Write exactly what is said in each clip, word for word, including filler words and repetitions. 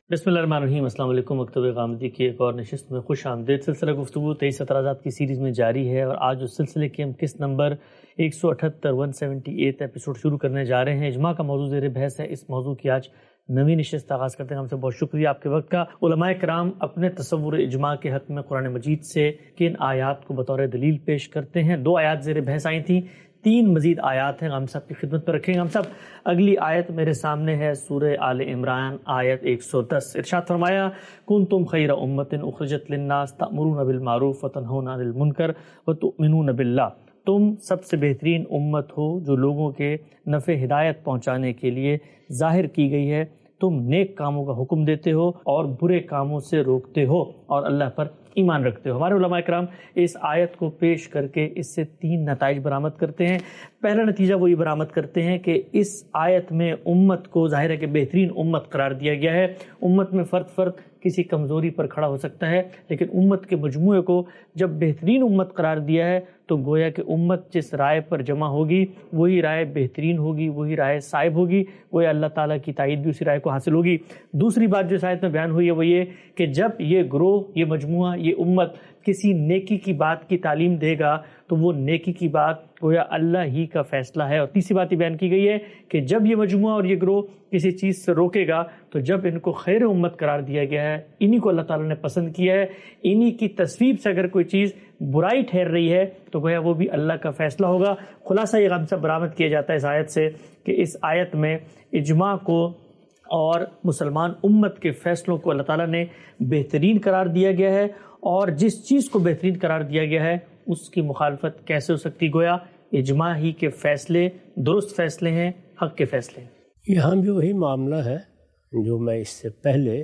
بسم اللہ الرحمن الرحیم۔ السلام علیکم۔ مکتب غامدی کی ایک اور نشست میں خوش آمدید۔ سلسلہ گفتگو تیئیس اعتراضات کی سیریز میں جاری ہے اور آج اس سلسلے کے ہم قسط نمبر ایک سو اٹھہتر ون سیونٹی ایٹ ایپیسوڈ شروع کرنے جا رہے ہیں۔ اجماع کا موضوع زیر بحث ہے۔ اس موضوع کی آج نویں نشست آغاز کرتے ہیں۔ ہم سے بہت شکریہ آپ کے وقت کا۔ علماء کرام اپنے تصور اجماع کے حق میں قرآن مجید سے کن آیات کو بطور دلیل پیش کرتے ہیں؟ دو آیات زیر بحث آئی تھیں، تین مزید آیات ہیں، ہم سب کی خدمت پر رکھیں گے۔ ہم سب اگلی آیت میرے سامنے ہے، سورہ آل عمران آیت ایک سو دس۔ ارشاد فرمایا، کنتم خیر امۃ اخرجت للناس تأمرون بالمعروف وتنہون عن المنکر وتؤمنون باللہ۔ تم سب سے بہترین امت ہو جو لوگوں کے نفع ہدایت پہنچانے کے لیے ظاہر کی گئی ہے۔ تم نیک کاموں کا حکم دیتے ہو اور برے کاموں سے روکتے ہو اور اللہ پر ایمان رکھتے ہو۔ ہمارے علماء کرام اس آیت کو پیش کر کے اس سے تین نتائج برآمد کرتے ہیں۔ پہلا نتیجہ وہ یہ برآمد کرتے ہیں کہ اس آیت میں امت کو ظاہر ہے کہ بہترین امت قرار دیا گیا ہے۔ امت میں فرد فرد کسی کمزوری پر کھڑا ہو سکتا ہے، لیکن امت کے مجموعے کو جب بہترین امت قرار دیا ہے تو گویا کہ امت جس رائے پر جمع ہوگی وہی رائے بہترین ہوگی، وہی رائے صائب ہوگی، گویا اللہ تعالیٰ کی تائید بھی اسی رائے کو حاصل ہوگی۔ دوسری بات جو اس آیت میں بیان ہوئی ہے وہ یہ کہ جب یہ گروہ، یہ مجموعہ، یہ امت کسی نیکی کی بات کی تعلیم دے گا تو وہ نیکی کی بات گویا اللہ ہی کا فیصلہ ہے۔ اور تیسری بات یہ بیان کی گئی ہے کہ جب یہ مجموعہ اور یہ گروہ کسی چیز سے روکے گا تو جب ان کو خیر امت قرار دیا گیا ہے، انہی کو اللہ تعالیٰ نے پسند کیا ہے، انہی کی تصویب سے اگر کوئی چیز برائی ٹھہر رہی ہے تو گویا وہ بھی اللہ کا فیصلہ ہوگا۔ خلاصہ یہ ہم سب برآمد کیا جاتا ہے اس آیت سے کہ اس آیت میں اجماع کو اور مسلمان امت کے فیصلوں کو اللہ تعالیٰ نے بہترین قرار دیا گیا ہے، اور جس چیز کو بہترین قرار دیا گیا ہے اس کی مخالفت کیسے ہو سکتی؟ گویا اجماع ہی کے فیصلے درست فیصلے ہیں، حق کے فیصلے ہیں۔ یہاں بھی وہی معاملہ ہے جو میں اس سے پہلے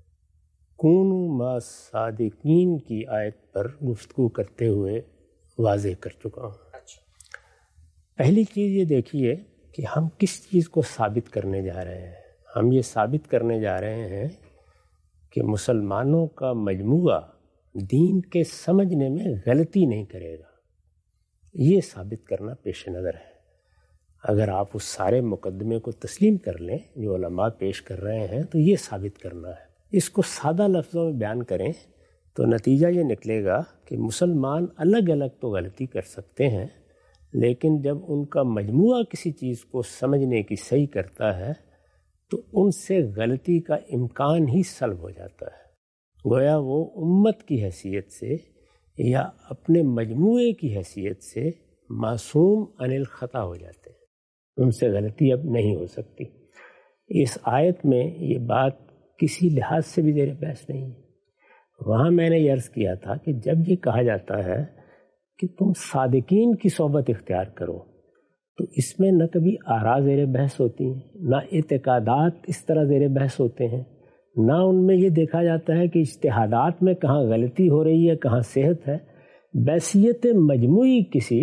کونوا مع صادقین کی آیت پر گفتگو کرتے ہوئے واضح کر چکا ہوں۔ پہلی چیز یہ دیکھیے کہ ہم کس چیز کو ثابت کرنے جا رہے ہیں۔ ہم یہ ثابت کرنے جا رہے ہیں کہ مسلمانوں کا مجموعہ دین کے سمجھنے میں غلطی نہیں کرے گا، یہ ثابت کرنا پیش نظر ہے۔ اگر آپ اس سارے مقدمے کو تسلیم کر لیں جو علماء پیش کر رہے ہیں تو یہ ثابت کرنا ہے۔ اس کو سادہ لفظوں میں بیان کریں تو نتیجہ یہ نکلے گا کہ مسلمان الگ الگ تو غلطی کر سکتے ہیں، لیکن جب ان کا مجموعہ کسی چیز کو سمجھنے کی صحیح کرتا ہے تو ان سے غلطی کا امکان ہی سلب ہو جاتا ہے۔ گویا وہ امت کی حیثیت سے یا اپنے مجموعے کی حیثیت سے معصوم عن الخطا ہو جاتے ہیں، ان سے غلطی اب نہیں ہو سکتی۔ اس آیت میں یہ بات کسی لحاظ سے بھی زیر بحث نہیں ہے۔ وہاں میں نے عرض کیا تھا کہ جب یہ کہا جاتا ہے کہ تم صادقین کی صحبت اختیار کرو تو اس میں نہ کبھی آراء زیر بحث ہوتی ہیں، نہ اعتقادات اس طرح زیر بحث ہوتے ہیں، نہ ان میں یہ دیکھا جاتا ہے کہ اجتہادات میں کہاں غلطی ہو رہی ہے، کہاں صحت ہے۔ بحثیت مجموعی کسی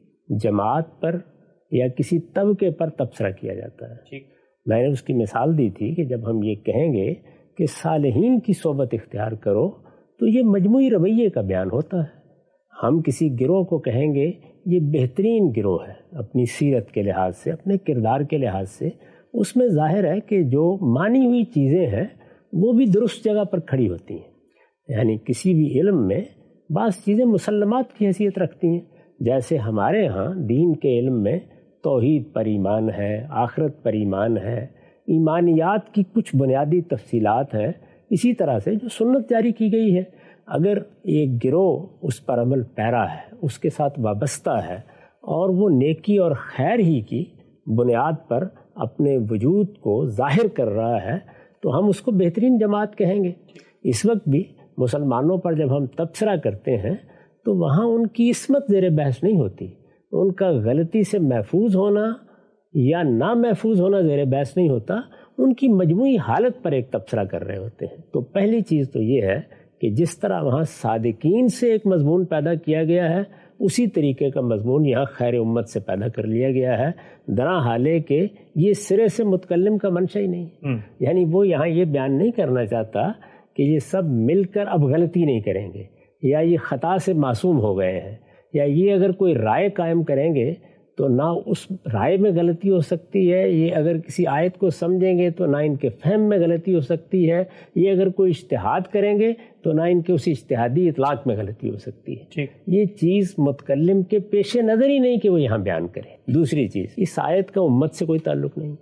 جماعت پر یا کسی طبقے پر تبصرہ کیا جاتا ہے۔ میں نے اس کی مثال دی تھی کہ جب ہم یہ کہیں گے کہ صالحین کی صحبت اختیار کرو تو یہ مجموعی رویے کا بیان ہوتا ہے۔ ہم کسی گروہ کو کہیں گے یہ بہترین گروہ ہے اپنی سیرت کے لحاظ سے، اپنے کردار کے لحاظ سے، اس میں ظاہر ہے کہ جو مانی ہوئی چیزیں ہیں وہ بھی درست جگہ پر کھڑی ہوتی ہیں۔ یعنی کسی بھی علم میں بعض چیزیں مسلمات کی حیثیت رکھتی ہیں، جیسے ہمارے ہاں دین کے علم میں توحید پر ایمان ہے، آخرت پر ایمان ہے، ایمانیات کی کچھ بنیادی تفصیلات ہیں، اسی طرح سے جو سنت جاری کی گئی ہے اگر ایک گروہ اس پر عمل پیرا ہے، اس کے ساتھ وابستہ ہے اور وہ نیکی اور خیر ہی کی بنیاد پر اپنے وجود کو ظاہر کر رہا ہے تو ہم اس کو بہترین جماعت کہیں گے۔ اس وقت بھی مسلمانوں پر جب ہم تبصرہ کرتے ہیں تو وہاں ان کی عصمت زیر بحث نہیں ہوتی، ان کا غلطی سے محفوظ ہونا یا نا محفوظ ہونا زیر بحث نہیں ہوتا، ان کی مجموعی حالت پر ایک تبصرہ کر رہے ہوتے ہیں۔ تو پہلی چیز تو یہ ہے کہ جس طرح وہاں صادقین سے ایک مضمون پیدا کیا گیا ہے اسی طریقے کا مضمون یہاں خیر امت سے پیدا کر لیا گیا ہے، درا حالے کہ یہ سرے سے متکلم کا منشا ہی نہیں۔ یعنی وہ یہاں یہ بیان نہیں کرنا چاہتا کہ یہ سب مل کر اب غلطی نہیں کریں گے یا یہ خطا سے معصوم ہو گئے ہیں، یا یہ اگر کوئی رائے قائم کریں گے تو نہ اس رائے میں غلطی ہو سکتی ہے، یہ اگر کسی آیت کو سمجھیں گے تو نہ ان کے فہم میں غلطی ہو سکتی ہے، یہ اگر کوئی اجتہاد کریں گے تو نہ ان کے اسی اجتہادی اطلاق میں غلطی ہو سکتی ہے۔ یہ چیز متکلم کے پیش نظر ہی نہیں کہ وہ یہاں بیان کرے۔ دوسری چیز، اس آیت کا امت سے کوئی تعلق نہیں،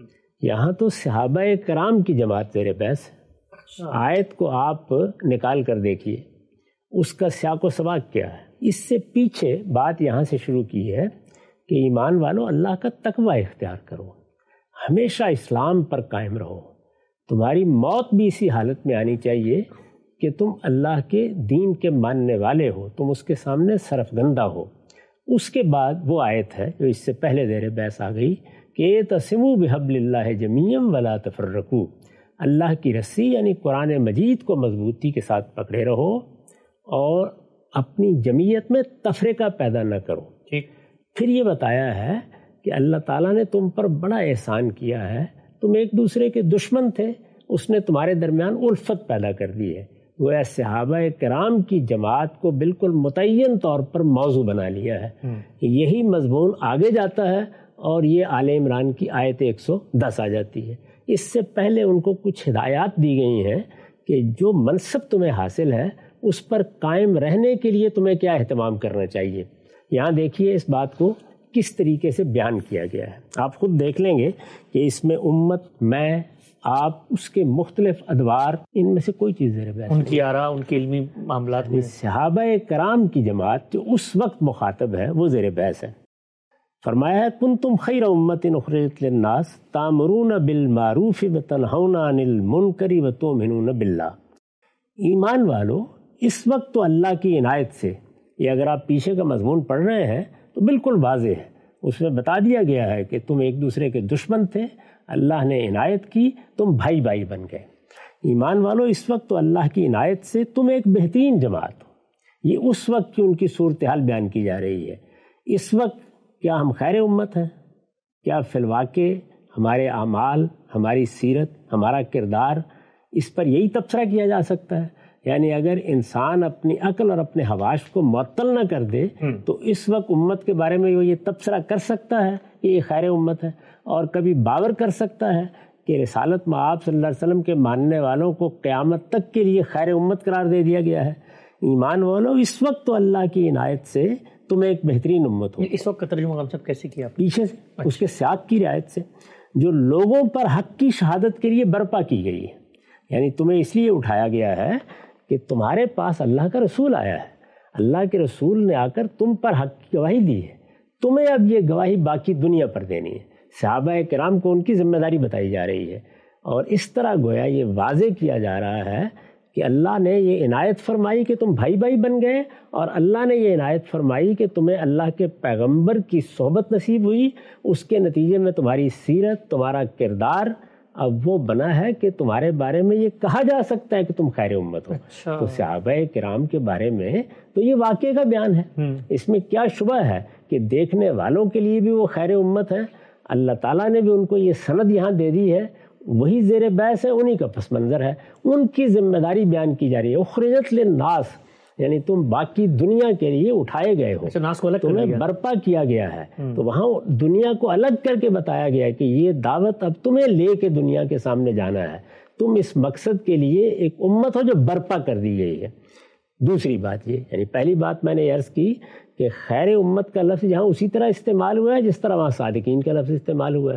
یہاں تو صحابہ کرام کی جماعت زیر بحث ہے۔ آیت کو آپ نکال کر دیکھیے، اس کا سیاق و سباق کیا ہے۔ اس سے پیچھے بات یہاں سے شروع کی ہے کہ ایمان والو اللہ کا تقوی اختیار کرو، ہمیشہ اسلام پر قائم رہو، تمہاری موت بھی اسی حالت میں آنی چاہیے کہ تم اللہ کے دین کے ماننے والے ہو، تم اس کے سامنے سرفگندہ ہو۔ اس کے بعد وہ آیت ہے جو اس سے پہلے زیر بحث آ گئی کہ اعتصموا بحبل اللہ جمیعا ولا تفرقوا، اللہ کی رسی یعنی قرآن مجید کو مضبوطی کے ساتھ پکڑے رہو اور اپنی جمعیت میں تفرقہ پیدا نہ کرو۔ پھر یہ بتایا ہے کہ اللہ تعالیٰ نے تم پر بڑا احسان کیا ہے، تم ایک دوسرے کے دشمن تھے، اس نے تمہارے درمیان الفت پیدا کر دی ہے۔ وہ صحابہ کرام کی جماعت کو بالکل متعین طور پر موضوع بنا لیا ہے۔ یہی مضمون آگے جاتا ہے اور یہ آل عمران کی آیت ایک سو دس آ جاتی ہے۔ اس سے پہلے ان کو کچھ ہدایات دی گئی ہیں کہ جو منصب تمہیں حاصل ہے اس پر قائم رہنے کے لیے تمہیں کیا اہتمام کرنا چاہیے۔ یہاں دیکھیے اس بات کو کس طریقے سے بیان کیا گیا ہے، آپ خود دیکھ لیں گے کہ اس میں امت، میں، آپ، اس کے مختلف ادوار، ان میں سے کوئی چیز زیر بحث، ان کی آراء، ان کے علمی معاملات میں صحابہ کرام کی جماعت جو اس وقت مخاطب ہے وہ زیر بحث ہے۔ فرمایا ہے کنتم خیر امت اخرجت للناس تامرون بالمعروف وتنہون عن المنکر وتؤمنون باللہ۔ ایمان والو، اس وقت تو اللہ کی عنایت سے، یہ اگر آپ پیچھے کا مضمون پڑھ رہے ہیں تو بالکل واضح ہے، اس میں بتا دیا گیا ہے کہ تم ایک دوسرے کے دشمن تھے، اللہ نے عنایت کی، تم بھائی بھائی بن گئے۔ ایمان والو، اس وقت تو اللہ کی عنایت سے تم ایک بہترین جماعت ہو۔ یہ اس وقت کی ان کی صورتحال بیان کی جا رہی ہے۔ اس وقت کیا ہم خیر امت ہیں؟ کیا فی الواقع ہمارے اعمال، ہماری سیرت، ہمارا کردار، اس پر یہی تبصرہ کیا جا سکتا ہے؟ یعنی اگر انسان اپنی عقل اور اپنے حواس کو معطل نہ کر دے تو اس وقت امت کے بارے میں وہ یہ تبصرہ کر سکتا ہے کہ یہ خیر امت ہے، اور کبھی باور کر سکتا ہے کہ رسالت مآب صلی اللہ علیہ وسلم کے ماننے والوں کو قیامت تک کے لیے خیر امت قرار دے دیا گیا ہے۔ ایمان والو، اس وقت تو اللہ کی عنایت سے تم ایک بہترین امت ہو۔ اس وقت کا ترجمہ ہم سب کیسے کیا؟ پیچھے سے، اس کے سیاق کی رعایت سے، جو لوگوں پر حق کی شہادت کے لیے برپا کی گئی ہے۔ یعنی تمہیں اس لیے اٹھایا گیا ہے کہ تمہارے پاس اللہ کا رسول آیا ہے، اللہ کے رسول نے آ کر تم پر حق کی گواہی دی ہے، تمہیں اب یہ گواہی باقی دنیا پر دینی ہے۔ صحابہ کرام کو ان کی ذمہ داری بتائی جا رہی ہے، اور اس طرح گویا یہ واضح کیا جا رہا ہے کہ اللہ نے یہ عنایت فرمائی کہ تم بھائی بھائی بن گئے، اور اللہ نے یہ عنایت فرمائی کہ تمہیں اللہ کے پیغمبر کی صحبت نصیب ہوئی، اس کے نتیجے میں تمہاری سیرت، تمہارا کردار اب وہ بنا ہے کہ تمہارے بارے میں یہ کہا جا سکتا ہے کہ تم خیر امت ہو۔ اچھا۔ تو صحابہ کرام کے بارے میں تو یہ واقعے کا بیان ہے، اس میں کیا شبہ ہے کہ دیکھنے والوں کے لیے بھی وہ خیر امت ہے۔ اللہ تعالیٰ نے بھی ان کو یہ سند یہاں دے دی ہے، وہی زیر بحث ہے، انہی کا پس منظر ہے، ان کی ذمہ داری بیان کی جا رہی ہے۔ اخرجت للناس، یعنی تم باقی دنیا کے لیے اٹھائے گئے ہو، تمہیں برپا کیا گیا ہے، تو وہاں دنیا کو الگ کر کے بتایا گیا ہے کہ یہ دعوت اب تمہیں لے کے دنیا کے سامنے جانا ہے، تم اس مقصد کے لیے ایک امت ہو جو برپا کر دی گئی ہے۔ دوسری بات یہ، یعنی پہلی بات میں نے عرض کی کہ خیر امت کا لفظ یہاں اسی طرح استعمال ہوا ہے جس طرح وہاں صادقین کا لفظ استعمال ہوا ہے۔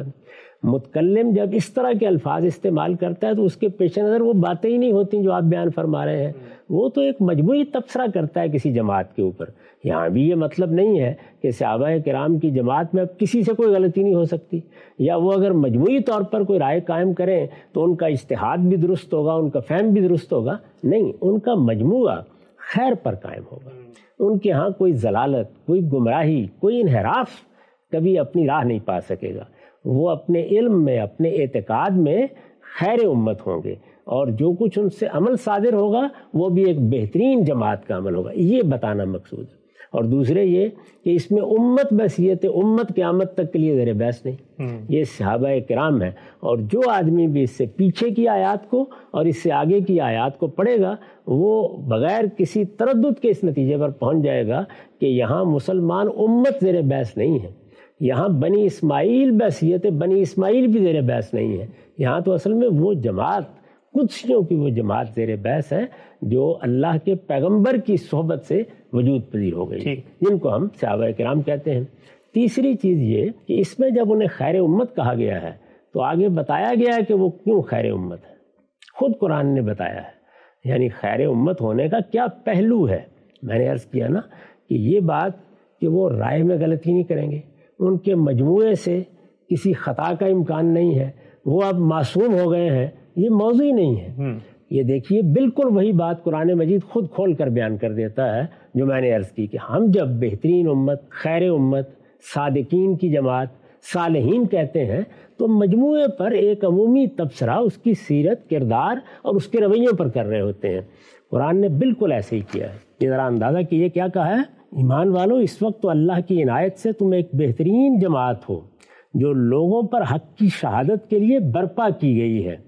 متکلم جب اس طرح کے الفاظ استعمال کرتا ہے تو اس کے پیش نظر وہ باتیں ہی نہیں ہوتی جو آپ بیان فرما رہے ہیں، وہ تو ایک مجموعی تبصرہ کرتا ہے کسی جماعت کے اوپر۔ یہاں بھی یہ مطلب نہیں ہے کہ صحابہ کرام کی جماعت میں اب کسی سے کوئی غلطی نہیں ہو سکتی، یا وہ اگر مجموعی طور پر کوئی رائے قائم کریں تو ان کا اجتہاد بھی درست ہوگا، ان کا فہم بھی درست ہوگا، نہیں، ان کا مجموعہ خیر پر قائم ہوگا۔ ان کے ہاں کوئی ضلالت، کوئی گمراہی، کوئی انحراف کبھی اپنی راہ نہیں پا سکے گا۔ وہ اپنے علم میں، اپنے اعتقاد میں خیر امت ہوں گے، اور جو کچھ ان سے عمل صادر ہوگا وہ بھی ایک بہترین جماعت کا عمل ہوگا، یہ بتانا مقصود ہے۔ اور دوسرے یہ کہ اس میں امت بحثیت امت قیامت تک کے لیے زیر بحث نہیں، یہ صحابہ کرام ہے، اور جو آدمی بھی اس سے پیچھے کی آیات کو اور اس سے آگے کی آیات کو پڑھے گا وہ بغیر کسی تردد کے اس نتیجے پر پہنچ جائے گا کہ یہاں مسلمان امت زیر بحث نہیں ہے۔ یہاں بنی اسماعیل بحثیت بنی اسماعیل بھی زیر بحث نہیں ہے، یہاں تو اصل میں وہ جماعت قدسیوں کی وہ جماعت زیر بحث ہے جو اللہ کے پیغمبر کی صحبت سے وجود پذیر ہو گئی، جن کو ہم صحابہ کرام کہتے ہیں۔ تیسری چیز یہ کہ اس میں جب انہیں خیر امت کہا گیا ہے تو آگے بتایا گیا ہے کہ وہ کیوں خیر امت ہے، خود قرآن نے بتایا ہے، یعنی خیر امت ہونے کا کیا پہلو ہے۔ میں نے عرض کیا نا کہ یہ بات کہ وہ رائے میں غلطی نہیں کریں گے، ان کے مجموعے سے کسی خطا کا امکان نہیں ہے، وہ اب معصوم ہو گئے ہیں، یہ موضوع ہی نہیں ہے۔ یہ دیکھیے بالکل وہی بات قرآن مجید خود کھول کر بیان کر دیتا ہے جو میں نے عرض کی کہ ہم جب بہترین امت، خیر امت، صادقین کی جماعت، صالحین کہتے ہیں تو مجموعے پر ایک عمومی تبصرہ اس کی سیرت، کردار اور اس کے رویوں پر کر رہے ہوتے ہیں۔ قرآن نے بالکل ایسے ہی کیا ہے۔ یہ ذرا اندازہ کیے کیا کہا ہے، ایمان والو اس وقت تو اللہ کی عنایت سے تم ایک بہترین جماعت ہو جو لوگوں پر حق کی شہادت کے لیے برپا کی گئی ہے۔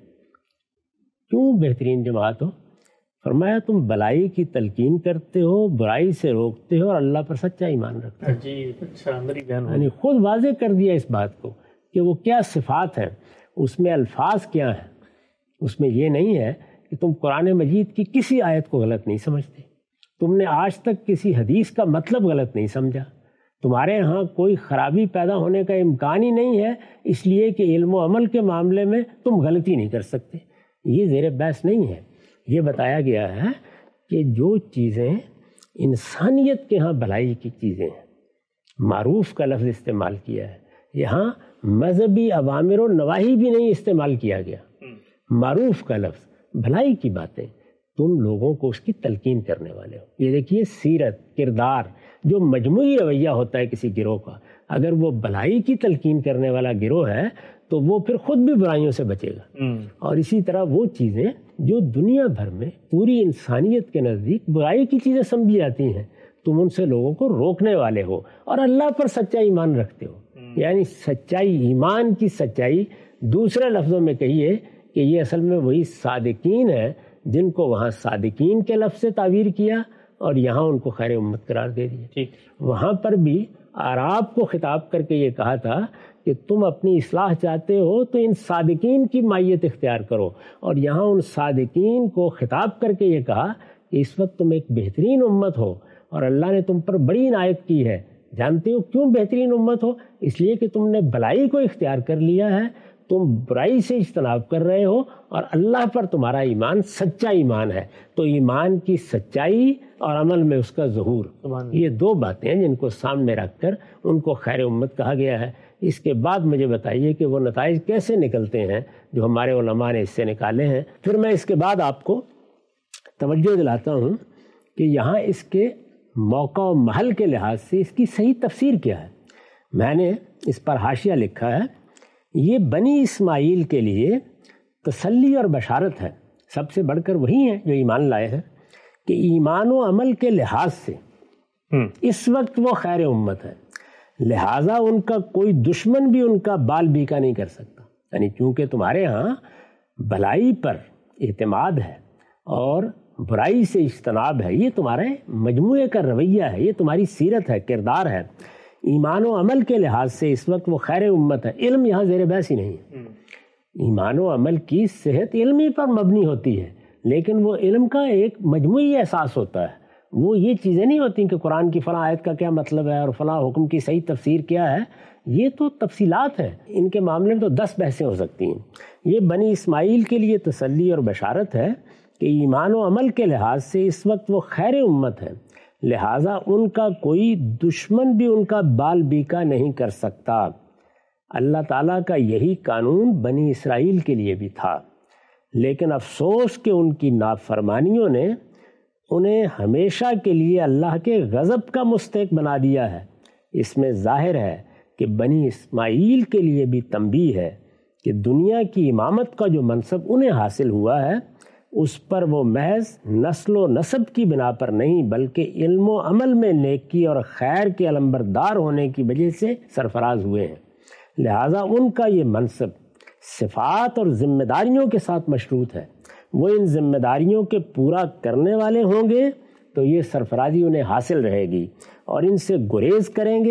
کیوں بہترین جماعت ہو؟ فرمایا تم بلائی کی تلقین کرتے ہو، برائی سے روکتے ہو اور اللہ پر سچا ایمان رکھتے ہو۔ جی اچھا، یعنی خود واضح کر دیا اس بات کو کہ وہ کیا صفات ہیں، اس میں الفاظ کیا ہیں۔ اس میں یہ نہیں ہے کہ تم قرآن مجید کی کسی آیت کو غلط نہیں سمجھتے، تم نے آج تک کسی حدیث کا مطلب غلط نہیں سمجھا، تمہارے ہاں کوئی خرابی پیدا ہونے کا امکان ہی نہیں ہے اس لیے کہ علم و عمل کے معاملے میں تم غلطی نہیں کر سکتے۔ یہ زیر بحث نہیں ہے۔ یہ بتایا گیا ہے کہ جو چیزیں انسانیت کے ہاں بھلائی کی چیزیں ہیں، معروف کا لفظ استعمال کیا ہے، یہاں مذہبی اوامر و نواہی بھی نہیں استعمال کیا گیا، معروف کا لفظ، بھلائی کی باتیں، تم لوگوں کو اس کی تلقین کرنے والے ہو۔ یہ دیکھیے سیرت، کردار، جو مجموعی رویہ ہوتا ہے کسی گروہ کا، اگر وہ بھلائی کی تلقین کرنے والا گروہ ہے تو وہ پھر خود بھی برائیوں سے بچے گا۔ اور اسی طرح وہ چیزیں جو دنیا بھر میں پوری انسانیت کے نزدیک برائی کی چیزیں سمجھی جاتی ہیں، تم ان سے لوگوں کو روکنے والے ہو اور اللہ پر سچا ایمان رکھتے ہو۔ یعنی سچائی، ایمان کی سچائی، دوسرے لفظوں میں کہیے کہ یہ اصل میں وہی صادقین ہے جن کو وہاں صادقین کے لفظ سے تعبیر کیا اور یہاں ان کو خیر امت قرار دے دیا۔ وہاں پر بھی اعراب کو خطاب کر کے یہ کہا تھا کہ تم اپنی اصلاح چاہتے ہو تو ان صادقین کی مائیت اختیار کرو، اور یہاں ان صادقین کو خطاب کر کے یہ کہا کہ اس وقت تم ایک بہترین امت ہو اور اللہ نے تم پر بڑی عنایت کی ہے۔ جانتے ہو کیوں بہترین امت ہو؟ اس لیے کہ تم نے بھلائی کو اختیار کر لیا ہے، تم برائی سے اجتناب کر رہے ہو اور اللہ پر تمہارا ایمان سچا ایمان ہے۔ تو ایمان کی سچائی اور عمل میں اس کا ظہور، یہ دو باتیں ہیں جن کو سامنے رکھ کر ان کو خیر امت کہا گیا ہے۔ اس کے بعد مجھے بتائیے کہ وہ نتائج کیسے نکلتے ہیں جو ہمارے علماء نے اس سے نکالے ہیں۔ پھر میں اس کے بعد آپ کو توجہ دلاتا ہوں کہ یہاں اس کے موقع و محل کے لحاظ سے اس کی صحیح تفسیر کیا ہے۔ میں نے اس پر حاشیہ لکھا ہے، یہ بنی اسماعیل کے لیے تسلی اور بشارت ہے، سب سے بڑھ کر وہی ہیں جو ایمان لائے ہیں، کہ ایمان و عمل کے لحاظ سے اس وقت وہ خیر امت ہے، لہٰذا ان کا کوئی دشمن بھی ان کا بال بیکا نہیں کر سکتا۔ یعنی چونکہ تمہارے ہاں بھلائی پر اعتماد ہے اور برائی سے اجتناب ہے، یہ تمہارے مجموعے کا رویہ ہے، یہ تمہاری سیرت ہے، کردار ہے، ایمان و عمل کے لحاظ سے اس وقت وہ خیر امت ہے۔ علم یہاں زیر بحث ہی نہیں ہے۔ ایمان و عمل کی صحت علمی پر مبنی ہوتی ہے، لیکن وہ علم کا ایک مجموعی احساس ہوتا ہے، وہ یہ چیزیں نہیں ہوتی کہ قرآن کی فلاں آیت کا کیا مطلب ہے اور فلاں حکم کی صحیح تفسیر کیا ہے، یہ تو تفصیلات ہیں، ان کے معاملے میں تو دس بحثیں ہو سکتی ہیں۔ یہ بنی اسماعیل کے لیے تسلی اور بشارت ہے کہ ایمان و عمل کے لحاظ سے اس وقت وہ خیر امت ہے، لہٰذا ان کا کوئی دشمن بھی ان کا بال بیکا نہیں کر سکتا۔ اللہ تعالیٰ کا یہی قانون بنی اسرائیل کے لیے بھی تھا، لیکن افسوس کہ ان کی نافرمانیوں نے انہیں ہمیشہ کے لیے اللہ کے غضب کا مستحق بنا دیا ہے۔ اس میں ظاہر ہے کہ بنی اسماعیل کے لیے بھی تنبیہ ہے کہ دنیا کی امامت کا جو منصب انہیں حاصل ہوا ہے اس پر وہ محض نسل و نسب کی بنا پر نہیں بلکہ علم و عمل میں نیکی اور خیر کے علمبردار ہونے کی وجہ سے سرفراز ہوئے ہیں، لہٰذا ان کا یہ منصب صفات اور ذمہ داریوں کے ساتھ مشروط ہے۔ وہ ان ذمہ داریوں کے پورا کرنے والے ہوں گے تو یہ سرفرازی انہیں حاصل رہے گی، اور ان سے گریز کریں گے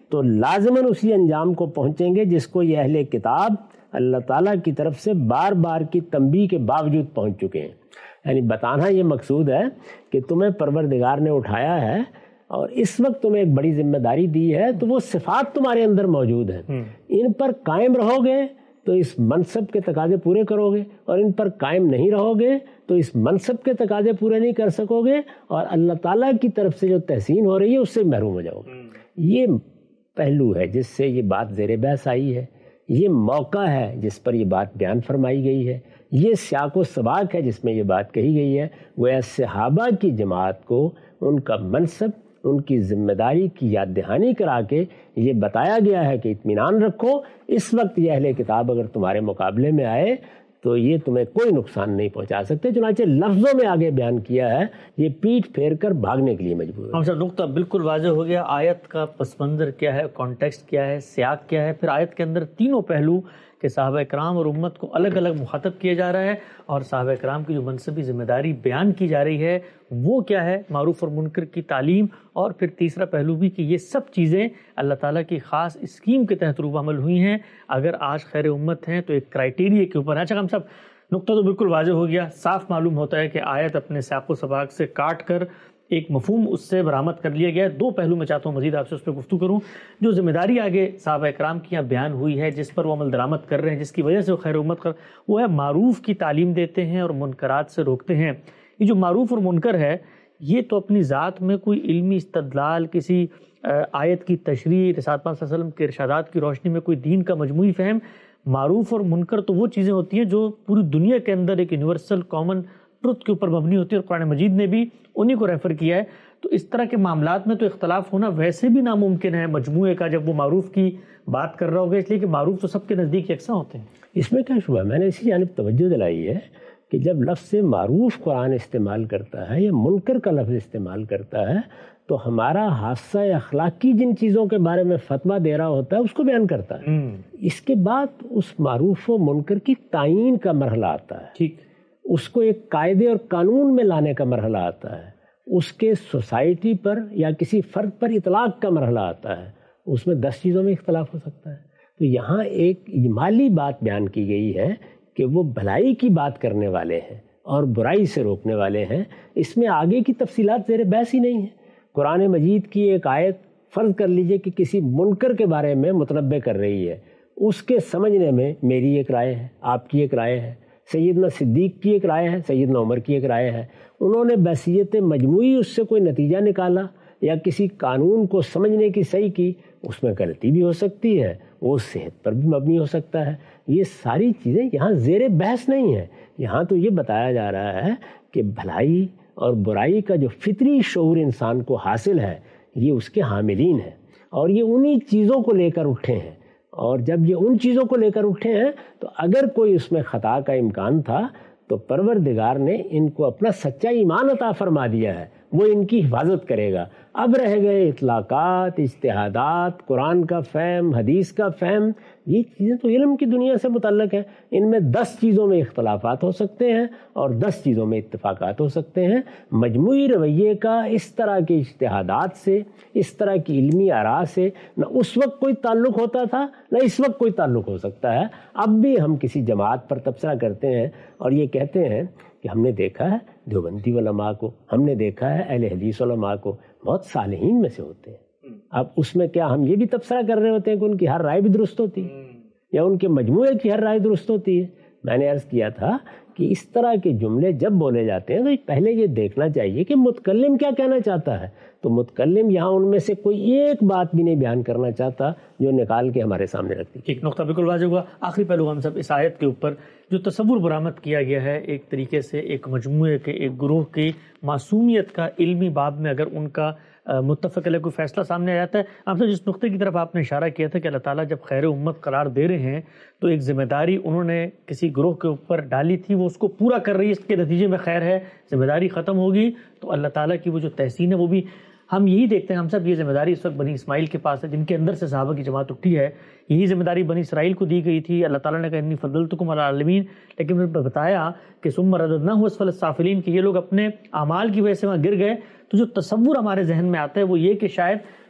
تو لازماً اسی انجام کو پہنچیں گے جس کو یہ اہل کتاب اللہ تعالیٰ کی طرف سے بار بار کی تنبیہ کے باوجود پہنچ چکے ہیں. یعنی بتانا یہ مقصود ہے کہ تمہیں پروردگار نے اٹھایا ہے اور اس وقت تمہیں ایک بڑی ذمہ داری دی ہے، تو وہ صفات تمہارے اندر موجود ہیں، ان پر قائم رہو گے تو اس منصب کے تقاضے پورے کرو گے، اور ان پر قائم نہیں رہو گے تو اس منصب کے تقاضے پورے نہیں کر سکو گے، اور اللہ تعالیٰ کی طرف سے جو تحسین ہو رہی ہے اس سے محروم ہو جاؤ گے. یہ پہلو ہے جس سے یہ بات زیر بحث آئی ہے، یہ موقع ہے جس پر یہ بات بیان فرمائی گئی ہے، یہ سیاق و سباق ہے جس میں یہ بات کہی گئی ہے. وہ صحابہ کی جماعت کو ان کا منصب، ان کی ذمہ داری کی یاد دہانی کرا کے یہ بتایا گیا ہے کہ اطمینان رکھو، اس وقت یہ اہل کتاب اگر تمہارے مقابلے میں آئے تو یہ تمہیں کوئی نقصان نہیں پہنچا سکتے. چنانچہ لفظوں میں آگے بیان کیا ہے، یہ پیٹھ پھیر کر بھاگنے کے لیے مجبور ہے. ہم سر نقطہ بالکل واضح ہو گیا. آیت کا پس منظر کیا ہے، کانٹیکسٹ کیا ہے، سیاق کیا ہے، پھر آیت کے اندر تینوں پہلو کہ صحابہ کرام اور امت کو الگ الگ مخاطب کیا جا رہا ہے، اور صحابہ کرام کی جو منصبی ذمہ داری بیان کی جا رہی ہے وہ کیا ہے، معروف اور منکر کی تعلیم، اور پھر تیسرا پہلو بھی کہ یہ سب چیزیں اللہ تعالیٰ کی خاص اسکیم کے تحت روح عمل ہوئی ہیں. اگر آج خیر امت ہیں تو ایک کرائیٹیریا کے اوپر. اچھا ہم سب نقطہ تو بالکل واضح ہو گیا، صاف معلوم ہوتا ہے کہ آیت اپنے سیاق و سباق سے کاٹ کر ایک مفہوم اس سے برآمد کر لیا گیا ہے. دو پہلو میں چاہتا ہوں مزید آپ سے اس پہ گفتگو کروں. جو ذمہ داری آگے صحابہ کرام کی یہاں بیان ہوئی ہے، جس پر وہ عمل درآمد کر رہے ہیں، جس کی وجہ سے وہ خیر امت کر، وہ ہے معروف کی تعلیم دیتے ہیں اور منکرات سے روکتے ہیں. یہ جو معروف اور منکر ہے یہ تو اپنی ذات میں کوئی علمی استدلال، کسی آیت کی تشریح، رسالت پاک صلی اللہ علیہ وسلم کے ارشادات کی روشنی میں کوئی دین کا مجموعی فہم. معروف اور منکر تو وہ چیزیں ہوتی ہیں جو پوری دنیا کے اندر ایک یونیورسل کامن ٹروتھ کے اوپر مبنی ہوتی ہے، اور قرآن مجید نے بھی انہی کو ریفر کیا ہے. تو اس طرح کے معاملات میں تو اختلاف ہونا ویسے بھی ناممکن ہے مجموعے کا، جب وہ معروف کی بات کر رہا ہوگا، اس لیے کہ معروف تو سب کے نزدیک یکساں ہوتے ہیں. اس میں کیا شبہ، میں نے اسی جانب توجہ دلائی ہے کہ جب لفظ معروف قرآن استعمال کرتا ہے یا منکر کا لفظ استعمال کرتا ہے تو ہمارا حادثہ اخلاقی جن چیزوں کے بارے میں فتویٰ دے رہا ہوتا ہے اس کو بیان کرتا ہے. اس کے بعد اس معروف و منکر کی تعین کا مرحلہ آتا ہے، ٹھیک، اس کو ایک قاعدے اور قانون میں لانے کا مرحلہ آتا ہے، اس کے سوسائٹی پر یا کسی فرد پر اطلاق کا مرحلہ آتا ہے. اس میں دس چیزوں میں اختلاف ہو سکتا ہے. تو یہاں ایک اجمالی بات بیان کی گئی ہے کہ وہ بھلائی کی بات کرنے والے ہیں اور برائی سے روکنے والے ہیں. اس میں آگے کی تفصیلات زیر بحث ہی نہیں ہے. قرآن مجید کی ایک آیت فرض کر لیجئے کہ کسی منکر کے بارے میں متنبع کر رہی ہے، اس کے سمجھنے میں میری ایک رائے ہے، آپ کی ایک رائے ہے، سیدنا صدیق کی ایک رائے ہے، سیدنا عمر کی ایک رائے ہے. انہوں نے بحثیت مجموعی اس سے کوئی نتیجہ نکالا یا کسی قانون کو سمجھنے کی صحیح کی، اس میں غلطی بھی ہو سکتی ہے، وہ صحت پر بھی مبنی ہو سکتا ہے. یہ ساری چیزیں یہاں زیر بحث نہیں ہیں. یہاں تو یہ بتایا جا رہا ہے کہ بھلائی اور برائی کا جو فطری شعور انسان کو حاصل ہے یہ اس کے حاملین ہیں، اور یہ انہی چیزوں کو لے کر اٹھے ہیں. اور جب یہ ان چیزوں کو لے کر اٹھے ہیں تو اگر کوئی اس میں خطا کا امکان تھا تو پروردگار نے ان کو اپنا سچا ایمان عطا فرما دیا ہے، وہ ان کی حفاظت کرے گا. اب رہ گئے اطلاقات، اجتہادات، قرآن کا فہم، حدیث کا فہم، یہ چیزیں تو علم کی دنیا سے متعلق ہیں. ان میں دس چیزوں میں اختلافات ہو سکتے ہیں اور دس چیزوں میں اتفاقات ہو سکتے ہیں. مجموعی رویے کا اس طرح کے اجتہادات سے، اس طرح کی علمی آراء سے نہ اس وقت کوئی تعلق ہوتا تھا نہ اس وقت کوئی تعلق ہو سکتا ہے. اب بھی ہم کسی جماعت پر تبصرہ کرتے ہیں اور یہ کہتے ہیں کہ ہم نے دیکھا ہے دیوبندی علماء کو، ہم نے دیکھا ہے اہل حدیث علماء کو، بہت صالحین میں سے ہوتے ہیں. اب اس میں کیا ہم یہ بھی تبصرہ کر رہے ہوتے ہیں کہ ان کی ہر رائے بھی درست ہوتی ہے یا ان کے مجموعے کی ہر رائے درست ہوتی ہے؟ میں نے عرض کیا تھا کہ اس طرح کے جملے جب بولے جاتے ہیں تو پہلے یہ دیکھنا چاہیے کہ متکلم کیا کہنا چاہتا ہے. تو متکلم یہاں ان میں سے کوئی ایک بات بھی نہیں بیان کرنا چاہتا جو نکال کے ہمارے سامنے رکھتی. ایک نقطہ بالکل واضح ہوا. آخری پہلو ہم سب اس آیت کے اوپر جو تصور برآمد کیا گیا ہے ایک طریقے سے ایک مجموعے کے، ایک گروہ کی معصومیت کا علمی باب میں اگر ان کا متفق علیہ کوئی فیصلہ سامنے آ جاتا ہے. آپ سے جس نقطے کی طرف آپ نے اشارہ کیا تھا کہ اللہ تعالیٰ جب خیر امت قرار دے رہے ہیں تو ایک ذمہ داری انہوں نے کسی گروہ کے اوپر ڈالی تھی، وہ اس کو پورا کر رہی ہے، اس کے نتیجے میں خیر ہے، ذمہ داری ختم ہوگی تو اللہ تعالیٰ کی وہ جو تحسین ہے وہ بھی ہم یہی دیکھتے ہیں. ہم سب یہ ذمہ داری اس وقت بنی اسماعیل کے پاس ہے جن کے اندر سے صحابہ کی جماعت اٹھی ہے. یہی ذمہ داری بنی اسرائیل کو دی گئی تھی. اللہ تعالیٰ نے کہا انی فضلتکم علی العالمین، لیکن پھر بتایا کہ ثم رددناہ اسفل السافلین کہ یہ لوگ اپنے اعمال کی وجہ سے وہاں گر گئے. تو جو تصور ہمارے ذہن میں آتا ہے وہ یہ کہ شاید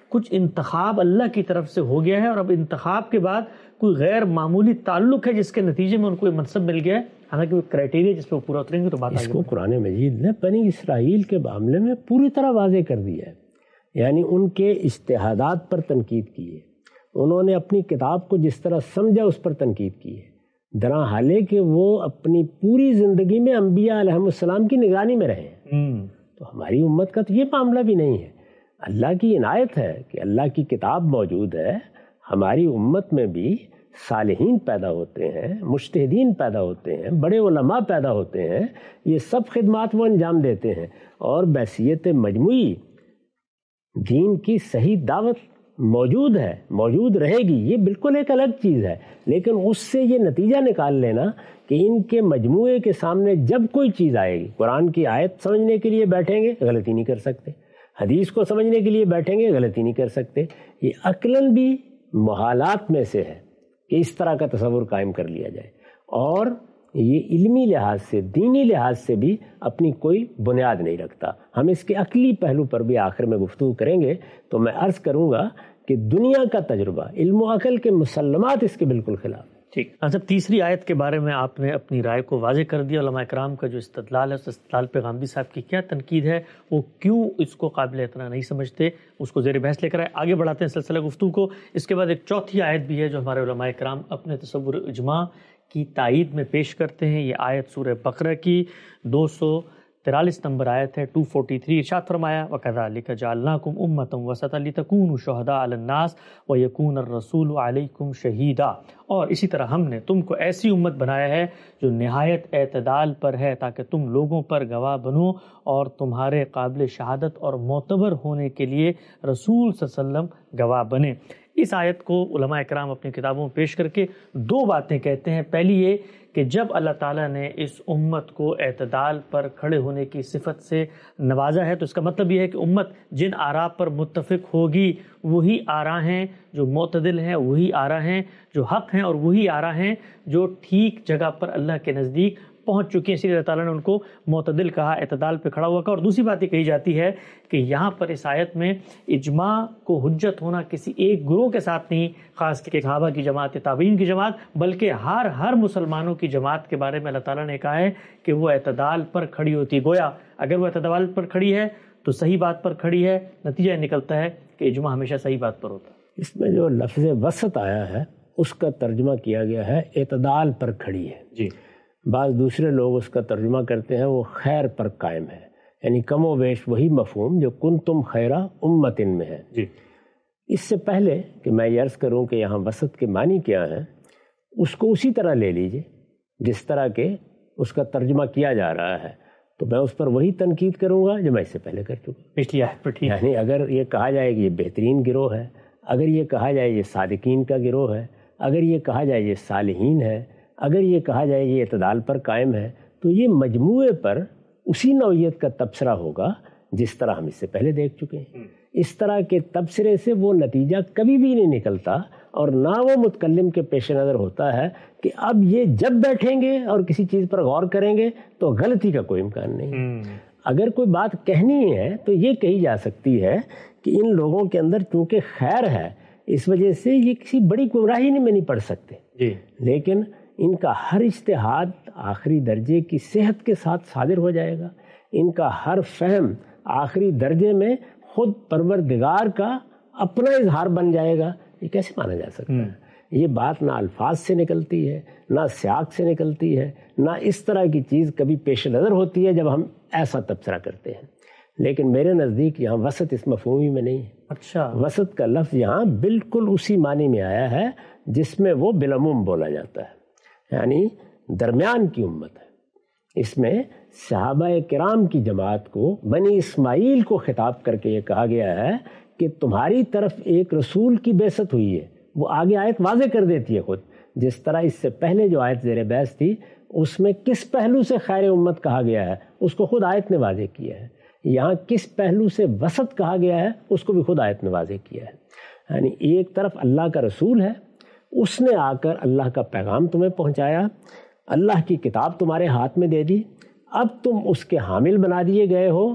کچھ انتخاب اللہ کی طرف سے ہو گیا ہے اور اب انتخاب کے بعد کوئی غیر معمولی تعلق ہے جس کے نتیجے میں ان کو یہ منصب مل گیا ہے، حالانکہ وہ کرائٹیریا جس پہ وہ پورا اتریں گے تو بات اس کو قرآن مجید نے بنی اسرائیل کے معاملے میں پوری طرح واضح کر دیا ہے، یعنی ان کے اجتہادات پر تنقید کی ہے، انہوں نے اپنی کتاب کو جس طرح سمجھا اس پر تنقید کی ہے، درا حالے کہ وہ اپنی پوری زندگی میں انبیاء علیہ السلام کی نگرانی میں رہے ہیں۔ تو ہماری امت کا تو یہ معاملہ بھی نہیں ہے، اللہ کی عنایت ہے کہ اللہ کی کتاب موجود ہے، ہماری امت میں بھی صالحین پیدا ہوتے ہیں، مجتہدین پیدا ہوتے ہیں، بڑے علماء پیدا ہوتے ہیں، یہ سب خدمات وہ انجام دیتے ہیں، اور بحیثیت مجموعی دین کی صحیح دعوت موجود ہے، موجود رہے گی، یہ بالکل ایک الگ چیز ہے، لیکن اس سے یہ نتیجہ نکال لینا کہ ان کے مجموعے کے سامنے جب کوئی چیز آئے گی، قرآن کی آیت سمجھنے کے لیے بیٹھیں گے غلطی نہیں کر سکتے، حدیث کو سمجھنے کے لیے بیٹھیں گے غلطی نہیں کر سکتے، یہ عقلاً بھی محالات میں سے ہے کہ اس طرح کا تصور قائم کر لیا جائے، اور یہ علمی لحاظ سے دینی لحاظ سے بھی اپنی کوئی بنیاد نہیں رکھتا۔ ہم اس کے عقلی پہلو پر بھی آخر میں گفتگو کریں گے، تو میں عرض کروں گا کہ دنیا کا تجربہ، علم و عقل کے مسلمات اس کے بالکل خلاف۔ ٹھیک، اچھا تیسری آیت کے بارے میں آپ نے اپنی رائے کو واضح کر دیا، علماء کرام کا جو استدلال ہے اس استدلال پہ غامدی صاحب کی کیا تنقید ہے، وہ کیوں اس کو قابل اعتنا نہیں سمجھتے، اس کو زیر بحث لے کر آئے۔ آگے بڑھاتے ہیں سلسلہ گفتگو کو۔ اس کے بعد ایک چوتھی آیت بھی ہے جو ہمارے علماء کرام اپنے تصور اجماع کی تائید میں پیش کرتے ہیں، یہ آیت سورہ بقرہ کی دو سو تیرالیس نمبر آیت ہے، دو سو تینتالیس۔ ارشاد فرمایا وَكَذَلِكَ جَعَلْنَاكُمْ أُمَّةً وَسَطًا لِتَكُونُوا شُهَدَاءَ عَلَى النَّاسِ وَيَكُونَ الرَّسُولُ عَلَيْكُمْ شَهِيدًا، اور اسی طرح ہم نے تم کو ایسی امت بنایا ہے جو نہایت اعتدال پر ہے تاکہ تم لوگوں پر گواہ بنو اور تمہارے قابل شہادت اور معتبر ہونے کے لیے رسول صلی اللہ علیہ وسلم گواہ بنے۔ اس آیت کو علماء اکرام اپنی کتابوں میں پیش کر کے دو باتیں کہتے ہیں۔ پہلی یہ کہ جب اللہ تعالیٰ نے اس امت کو اعتدال پر کھڑے ہونے کی صفت سے نوازا ہے تو اس کا مطلب یہ ہے کہ امت جن آراء پر متفق ہوگی وہی آراء ہیں جو معتدل ہیں، وہی آراء ہیں جو حق ہیں، اور وہی آراء ہیں جو ٹھیک جگہ پر اللہ کے نزدیک پہنچ چکی ہیں، اسی لیے اللہ تعالیٰ نے ان کو معتدل کہا، اعتدال پہ کھڑا ہوا کہا۔ اور دوسری بات یہ کہی جاتی ہے کہ یہاں پر اس آیت میں اجماع کو حجت ہونا کسی ایک گروہ کے ساتھ نہیں، خاص کہ صحابہ کی جماعت، تابعین کی جماعت، بلکہ ہر ہر مسلمانوں کی جماعت کے بارے میں اللہ تعالیٰ نے کہا ہے کہ وہ اعتدال پر کھڑی ہوتی ہے۔ گویا اگر وہ اعتدال پر کھڑی ہے تو صحیح بات پر کھڑی ہے، نتیجہ نکلتا ہے کہ اجماع ہمیشہ صحیح بات پر ہوتا ہے۔ اس میں جو لفظ وسط آیا ہے اس کا ترجمہ کیا گیا ہے اعتدال پر کھڑی ہے، جی۔ بعض دوسرے لوگ اس کا ترجمہ کرتے ہیں وہ خیر پر قائم ہے، یعنی کم و بیش وہی مفہوم جو کنتم خیرہ امتن میں ہے۔ جی۔ اس سے پہلے کہ میں یہ عرض کروں کہ یہاں وسط کے معنی کیا ہیں، اس کو اسی طرح لے لیجئے جس طرح کہ اس کا ترجمہ کیا جا رہا ہے، تو میں اس پر وہی تنقید کروں گا جو میں اس سے پہلے کر چکا ہوں۔ پچھلی آیت پر ٹھیک، یعنی اگر یہ کہا جائے کہ یہ بہترین گروہ ہے، اگر یہ کہا جائے یہ صادقین کا گروہ ہے، اگر یہ کہا جائے یہ صالحین ہے، اگر یہ کہا جائے یہ اعتدال پر قائم ہے، تو یہ مجموعے پر اسی نوعیت کا تبصرہ ہوگا جس طرح ہم اس سے پہلے دیکھ چکے ہیں۔ اس طرح کے تبصرے سے وہ نتیجہ کبھی بھی نہیں نکلتا، اور نہ وہ متکلم کے پیش نظر ہوتا ہے کہ اب یہ جب بیٹھیں گے اور کسی چیز پر غور کریں گے تو غلطی کا کوئی امکان نہیں۔ اگر کوئی بات کہنی ہے تو یہ کہی جا سکتی ہے کہ ان لوگوں کے اندر چونکہ خیر ہے اس وجہ سے یہ کسی بڑی گمراہی میں نہیں پڑ سکتے، جی، لیکن ان کا ہر اجتہاد آخری درجے کی صحت کے ساتھ صادر ہو جائے گا، ان کا ہر فہم آخری درجے میں خود پروردگار کا اپنا اظہار بن جائے گا۔ یہ کیسے مانا جا سکتا ہے؟ یہ بات نہ الفاظ سے نکلتی ہے، نہ سیاق سے نکلتی ہے، نہ اس طرح کی چیز کبھی پیش نظر ہوتی ہے جب ہم ایسا تبصرہ کرتے ہیں۔ لیکن میرے نزدیک یہاں وسط اس مفہومی میں نہیں ہے۔ اچھا، وسط کا لفظ یہاں بالکل اسی معنی میں آیا ہے جس میں وہ بالعموم بولا جاتا ہے، یعنی درمیان کی امت ہے۔ اس میں صحابہ کرام کی جماعت کو، بنی اسماعیل کو خطاب کر کے یہ کہا گیا ہے کہ تمہاری طرف ایک رسول کی بعثت ہوئی ہے۔ وہ آگے آیت واضح کر دیتی ہے خود، جس طرح اس سے پہلے جو آیت زیر بحث تھی اس میں کس پہلو سے خیر امت کہا گیا ہے اس کو خود آیت نے واضح کیا ہے، یہاں کس پہلو سے وسط کہا گیا ہے اس کو بھی خود آیت نے واضح کیا ہے۔ یعنی ایک طرف اللہ کا رسول ہے، اس نے آ کر اللہ کا پیغام تمہیں پہنچایا، اللہ کی کتاب تمہارے ہاتھ میں دے دی، اب تم اس کے حامل بنا دیے گئے ہو،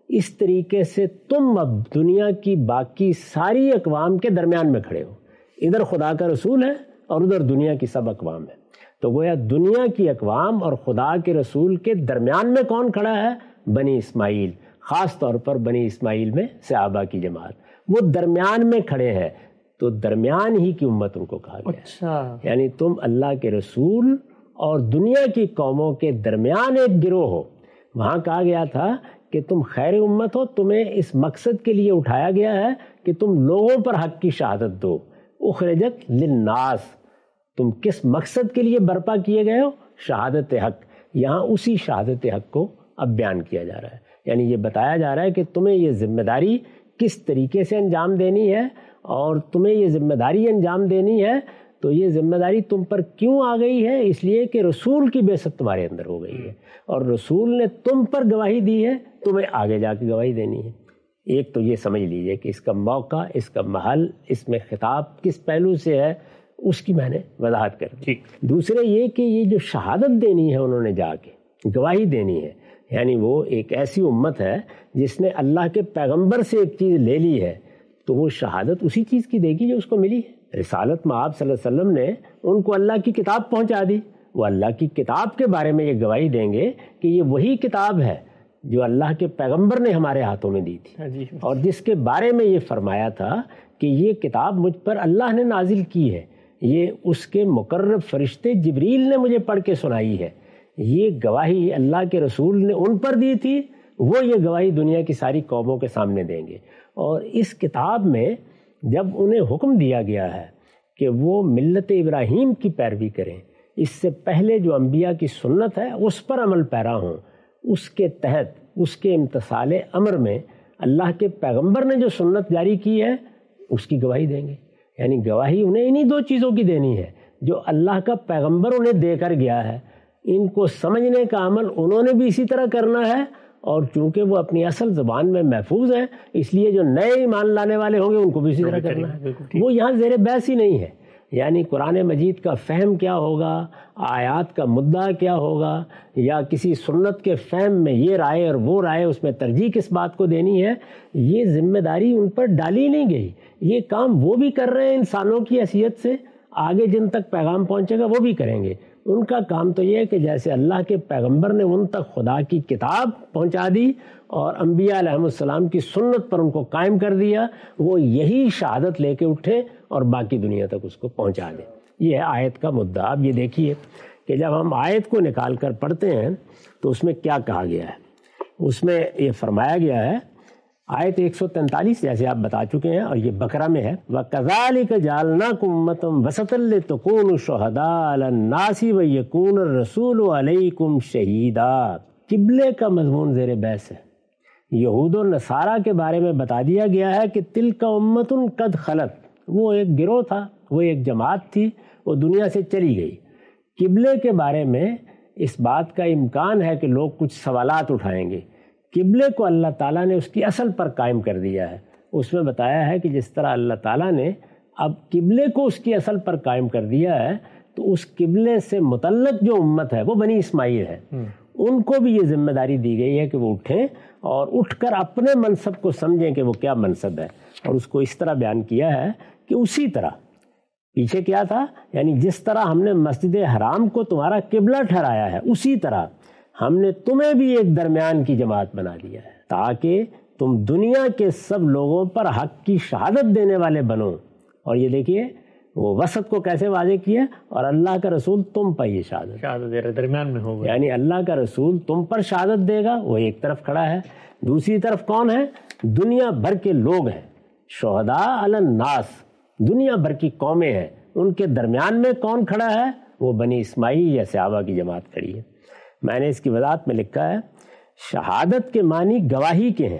اس طریقے سے تم اب دنیا کی باقی ساری اقوام کے درمیان میں کھڑے ہو. ادھر خدا کا رسول ہے اور ادھر دنیا کی سب اقوام ہے. تو گویا دنیا کی اقوام اور خدا کے رسول کے درمیان میں کون کھڑا ہے؟ بنی اسماعیل، خاص طور پر بنی اسماعیل میں صحابہ کی جماعت، وہ درمیان میں کھڑے ہیں. تو درمیان ہی کی امت ان کو کہا گیا. اچھا. یعنی تم اللہ کے رسول اور دنیا کی قوموں کے درمیان ایک گروہ ہو. وہاں کہا گیا تھا کہ تم خیر امت ہو، تمہیں اس مقصد کے لیے اٹھایا گیا ہے کہ تم لوگوں پر حق کی شہادت دو. اخرجت للناس، تم کس مقصد کے لیے برپا کیے گئے ہو؟ شہادت حق. یہاں اسی شہادت حق کو اب بیان کیا جا رہا ہے. یعنی یہ بتایا جا رہا ہے کہ تمہیں یہ ذمہ داری کس طریقے سے انجام دینی ہے، اور تمہیں یہ ذمہ داری انجام دینی ہے تو یہ ذمہ داری تم پر کیوں آ گئی ہے؟ اس لیے کہ رسول کی بعثت تمہارے اندر ہو گئی ہے اور رسول نے تم پر گواہی دی ہے، تمہیں آگے جا کے گواہی دینی ہے. ایک تو یہ سمجھ لیجئے کہ اس کا موقع، اس کا محل، اس میں خطاب کس پہلو سے ہے، اس کی میں نے وضاحت کر دی. دوسرے یہ کہ یہ جو شہادت دینی ہے انہوں نے جا کے گواہی دینی ہے، یعنی وہ ایک ایسی امت ہے جس نے اللہ کے پیغمبر سے ایک چیز لے لی ہے تو وہ شہادت اسی چیز کی دے گی جو اس کو ملی ہے. رسالت میں آپ صلی اللہ علیہ وسلم نے ان کو اللہ کی کتاب پہنچا دی، وہ اللہ کی کتاب کے بارے میں یہ گواہی دیں گے کہ یہ وہی کتاب ہے جو اللہ کے پیغمبر نے ہمارے ہاتھوں میں دی تھی اور جس کے بارے میں یہ فرمایا تھا کہ یہ کتاب مجھ پر اللہ نے نازل کی ہے، یہ اس کے مقرب فرشتے جبریل نے مجھے پڑھ کے سنائی ہے. یہ گواہی اللہ کے رسول نے ان پر دی تھی، وہ یہ گواہی دنیا کی ساری قوموں کے سامنے دیں گے. اور اس کتاب میں جب انہیں حکم دیا گیا ہے کہ وہ ملت ابراہیم کی پیروی کریں، اس سے پہلے جو انبیاء کی سنت ہے اس پر عمل پیرا ہوں، اس کے تحت اس کے امتثال امر میں اللہ کے پیغمبر نے جو سنت جاری کی ہے اس کی گواہی دیں گے. یعنی گواہی انہیں انہی دو چیزوں کی دینی ہے جو اللہ کا پیغمبر انہیں دے کر گیا ہے. ان کو سمجھنے کا عمل انہوں نے بھی اسی طرح کرنا ہے، اور چونکہ وہ اپنی اصل زبان میں محفوظ ہیں اس لیے جو نئے ایمان لانے والے ہوں گے ان کو بھی اسی طرح کرنا ہے. وہ یہاں زیر بحث ہی نہیں ہے. یعنی قرآن مجید کا فہم کیا ہوگا، آیات کا مدعا کیا ہوگا، یا کسی سنت کے فہم میں یہ رائے اور وہ رائے، اس میں ترجیح کس بات کو دینی ہے، یہ ذمہ داری ان پر ڈالی نہیں گئی. یہ کام وہ بھی کر رہے ہیں انسانوں کی حیثیت سے، آگے جن تک پیغام پہنچے گا وہ بھی کریں گے. ان کا کام تو یہ ہے کہ جیسے اللہ کے پیغمبر نے ان تک خدا کی کتاب پہنچا دی اور انبیاء علیہ السلام کی سنت پر ان کو قائم کر دیا، وہ یہی شہادت لے کے اٹھے اور باقی دنیا تک اس کو پہنچا دیں. یہ ہے آیت کا مدعا. اب یہ دیکھیے کہ جب ہم آیت کو نکال کر پڑھتے ہیں تو اس میں کیا کہا گیا ہے. اس میں یہ فرمایا گیا ہے، آیت ایک سو تینتالیس جیسے آپ بتا چکے ہیں اور یہ بقرہ میں ہے، وَكَذَلِكَ جَعَلْنَاكُمْ أُمَّةً وَسَطًا لِتَكُونُوا شُهَدَاءَ عَلَى النَّاسِ وَيَكُونَ الرَّسُولُ عَلَيْكُمْ شَهِيدًا. قبلے کا مضمون زیر بحث ہے. یہود و نصارہ کے بارے میں بتا دیا گیا ہے کہ تِلْكَ أُمَّةٌ قَدْ خَلَتْ، وہ ایک گروہ تھا، وہ ایک جماعت تھی، وہ دنیا سے چلی گئی. قبلے کے بارے میں اس بات کا امکان ہے کہ لوگ کچھ سوالات اٹھائیں گے. قبلے کو اللہ تعالیٰ نے اس کی اصل پر قائم کر دیا ہے. اس میں بتایا ہے کہ جس طرح اللہ تعالیٰ نے اب قبلے کو اس کی اصل پر قائم کر دیا ہے تو اس قبلے سے متعلق جو امت ہے وہ بنی اسماعیل ہے. ان کو بھی یہ ذمہ داری دی گئی ہے کہ وہ اٹھیں اور اٹھ کر اپنے منصب کو سمجھیں کہ وہ کیا منصب ہے، اور اس کو اس طرح بیان کیا ہے کہ اسی طرح پیچھے کیا تھا، یعنی جس طرح ہم نے مسجد حرام کو تمہارا قبلہ ٹھہرایا ہے اسی طرح ہم نے تمہیں بھی ایک درمیان کی جماعت بنا دیا ہے تاکہ تم دنیا کے سب لوگوں پر حق کی شہادت دینے والے بنو. اور یہ دیکھیے وہ وسط کو کیسے واضح کیا، اور اللہ کا رسول تم پر یہ شہادت شہادت دے رہے درمیان میں ہوگا. یعنی اللہ کا رسول تم پر شہادت دے گا، وہ ایک طرف کھڑا ہے، دوسری طرف کون ہے؟ دنیا بھر کے لوگ ہیں. شہداء علی الناس، دنیا بھر کی قومیں ہیں، ان کے درمیان میں کون کھڑا ہے؟ وہ بنی اسماعیل یا صحابہ کی جماعت کھڑی ہے. میں نے اس کی وضاحت میں لکھا ہے، شہادت کے معنی گواہی کے ہیں.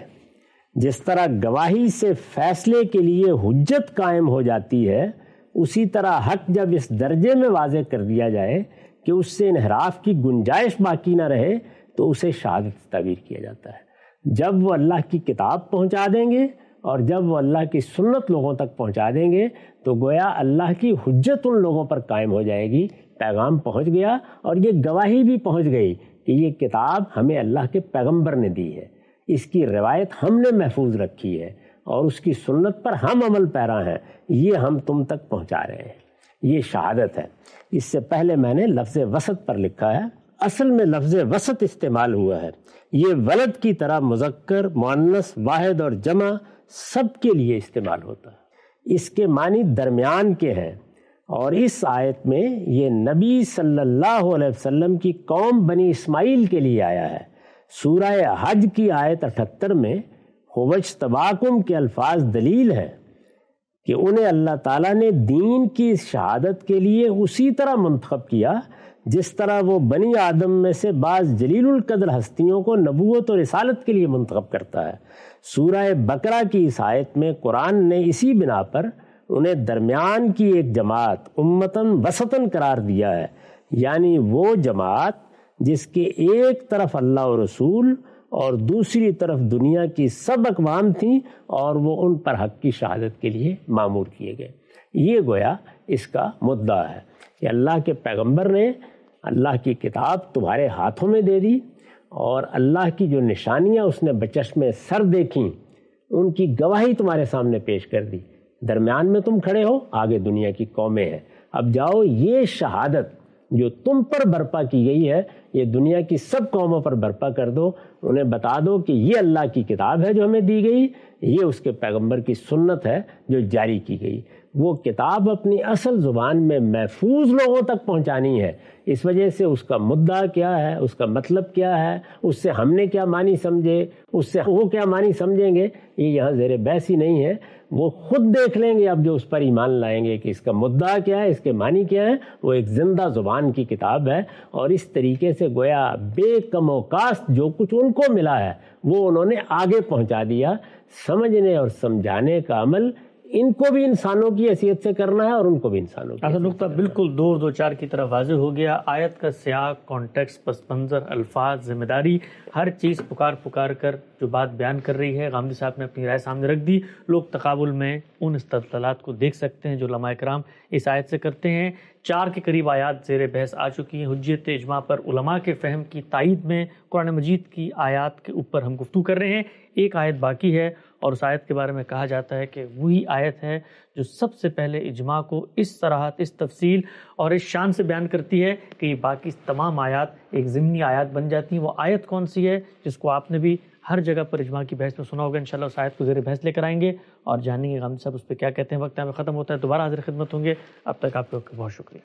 جس طرح گواہی سے فیصلے کے لیے حجت قائم ہو جاتی ہے، اسی طرح حق جب اس درجے میں واضح کر دیا جائے کہ اس سے انحراف کی گنجائش باقی نہ رہے تو اسے شہادت تعبیر کیا جاتا ہے. جب وہ اللہ کی کتاب پہنچا دیں گے اور جب وہ اللہ کی سنت لوگوں تک پہنچا دیں گے تو گویا اللہ کی حجت ان لوگوں پر قائم ہو جائے گی. پیغام پہنچ گیا اور یہ گواہی بھی پہنچ گئی کہ یہ کتاب ہمیں اللہ کے پیغمبر نے دی ہے. اس کی روایت ہم نے محفوظ رکھی ہے اور اس کی سنت پر ہم عمل پیرا ہیں، یہ ہم تم تک پہنچا رہے ہیں، یہ شہادت ہے۔ اس سے پہلے میں نے لفظ وسط پر لکھا ہے، اصل میں لفظ وسط استعمال ہوا ہے، یہ ولد کی طرح مذکر، مؤنث، واحد اور جمع سب کے لیے استعمال ہوتا ہے، اس کے معنی درمیان کے ہیں، اور اس آیت میں یہ نبی صلی اللہ علیہ وسلم کی قوم بنی اسماعیل کے لیے آیا ہے۔ سورہ حج کی آیت اٹھہتر میں وَاجْتَبَاكُمْ کے الفاظ دلیل ہیں کہ انہیں اللہ تعالیٰ نے دین کی شہادت کے لیے اسی طرح منتخب کیا جس طرح وہ بنی آدم میں سے بعض جلیل القدر ہستیوں کو نبوت اور رسالت کے لیے منتخب کرتا ہے۔ سورہ بقرہ کی اس آیت میں قرآن نے اسی بنا پر انہیں درمیان کی ایک جماعت امتاً وسطاً قرار دیا ہے، یعنی وہ جماعت جس کے ایک طرف اللہ و رسول اور دوسری طرف دنیا کی سب اقوام تھیں اور وہ ان پر حق کی شہادت کے لیے مامور کیے گئے۔ یہ گویا اس کا مدعا ہے کہ اللہ کے پیغمبر نے اللہ کی کتاب تمہارے ہاتھوں میں دے دی اور اللہ کی جو نشانیاں اس نے بچشمِ سر دیکھیں ان کی گواہی تمہارے سامنے پیش کر دی، درمیان میں تم کھڑے ہو، آگے دنیا کی قومیں ہیں، اب جاؤ یہ شہادت جو تم پر برپا کی گئی ہے یہ دنیا کی سب قوموں پر برپا کر دو، انہیں بتا دو کہ یہ اللہ کی کتاب ہے جو ہمیں دی گئی، یہ اس کے پیغمبر کی سنت ہے جو جاری کی گئی۔ وہ کتاب اپنی اصل زبان میں محفوظ لوگوں تک پہنچانی ہے، اس وجہ سے اس کا مدعا کیا ہے، اس کا مطلب کیا ہے، اس سے ہم نے کیا معنی سمجھے، اس سے وہ کیا معنی سمجھیں گے، یہ یہاں زیر بحث ہی نہیں ہے، وہ خود دیکھ لیں گے اب جو اس پر ایمان لائیں گے کہ اس کا مدعا کیا ہے، اس کے معنی کیا ہے۔ وہ ایک زندہ زبان کی کتاب ہے اور اس طریقے سے گویا بے کم و کاست جو کچھ ان کو ملا ہے وہ انہوں نے آگے پہنچا دیا۔ سمجھنے اور سمجھانے کا عمل ان کو بھی انسانوں کی حیثیت سے کرنا ہے اور ان کو بھی انسانوں کی۔ ایسا نقطہ بالکل دو دو چار کی طرف واضح ہو گیا۔ آیت کا سیاق، کانٹیکس، پس منظر، الفاظ، ذمہ داری، ہر چیز پکار پکار کر جو بات بیان کر رہی ہے، غامدی صاحب نے اپنی رائے سامنے رکھ دی۔ لوگ تقابل میں ان استدلالات کو دیکھ سکتے ہیں جو علماء کرام اس آیت سے کرتے ہیں۔ چار کے قریب آیات زیر بحث آ چکی ہیں۔ حجت اجماع پر علماء کے فہم کی تائید میں قرآن مجید کی آیات کے اوپر ہم گفتگو کر رہے ہیں۔ ایک آیت باقی ہے اور اس آیت کے بارے میں کہا جاتا ہے کہ وہی آیت ہے جو سب سے پہلے اجماع کو اس صراحت، اس تفصیل اور اس شان سے بیان کرتی ہے کہ یہ باقی تمام آیات ایک ضمنی آیات بن جاتی ہیں۔ وہ آیت کون سی ہے جس کو آپ نے بھی ہر جگہ پر اجماع کی بحث میں سنا ہوگا؟ انشاءاللہ اس آیت کو زیر بحث لے کر آئیں گے اور جانیں گے غامدی صاحب اس پہ کیا کہتے ہیں۔ وقت ہمیں ختم ہوتا ہے، دوبارہ حاضر خدمت ہوں گے، اب تک آپ لوگ کا بہت شکریہ۔